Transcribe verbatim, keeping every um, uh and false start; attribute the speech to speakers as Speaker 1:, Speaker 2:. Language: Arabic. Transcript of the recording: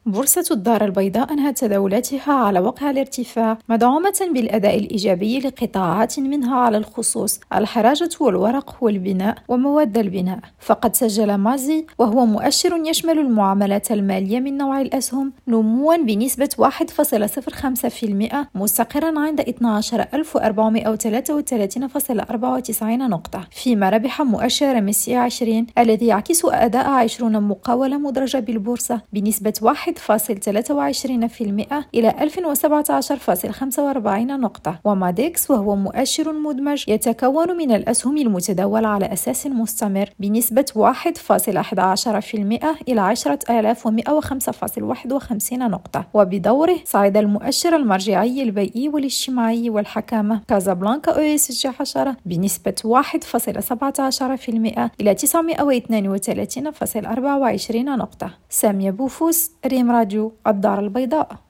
Speaker 1: بورصة الدار البيضاء أنهت تداولاتها على وقع الارتفاع، مدعومة بالأداء الإيجابي لقطاعات منها على الخصوص الحراجة والورق والبناء ومواد البناء. فقد سجل مازي، وهو مؤشر يشمل المعاملات المالية من نوع الأسهم، نموا بنسبة واحد فاصلة صفر خمسة بالمئة مستقرا عند اثني عشر ألف وأربعمئة وثلاثة وثلاثين فاصلة أربعة وتسعين نقطة، فيما ربح مؤشر ميسي عشرين الذي يعكس أداء عشرين مقاولة مدرجة بالبورصة بنسبة واحد فاصلة ثلاثة وعشرين بالمئة إلى ألف وسبعة عشر فاصلة خمسة وأربعين نقطة. وماديكس وهو مؤشر مدمج يتكون من الأسهم المتداولة على أساس مستمر بنسبة واحد فاصلة أحد عشر بالمئة إلى عشرة آلاف ومئة وخمسة فاصلة واحد وخمسين نقطة. وبدوره صعد المؤشر المرجعي البيئي والاجتماعي والحكامة كازابلانكا أو إس جي عشرة بنسبة واحد فاصلة سبعة عشر بالمئة إلى تسعمئة واثنين وثلاثين فاصلة أربعة وعشرين نقطة. سامية بوفوس، ريم راديو الدار البيضاء.